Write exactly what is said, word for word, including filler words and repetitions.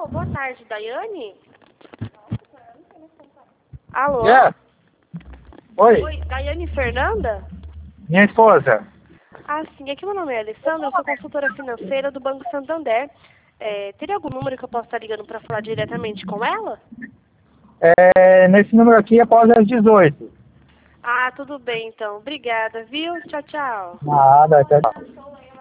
Alô, boa tarde, Daiane? Alô? Yeah. Oi, Oi, Daiane Fernanda? minha esposa. Ah, sim, aqui meu nome é Alessandra, eu sou consultora financeira do Banco Santander. É, teria algum número que eu possa estar ligando para falar diretamente com ela? É, nesse número aqui, após as dezoito. Ah, tudo bem então. Obrigada, viu? Tchau, tchau. Nada, tchau.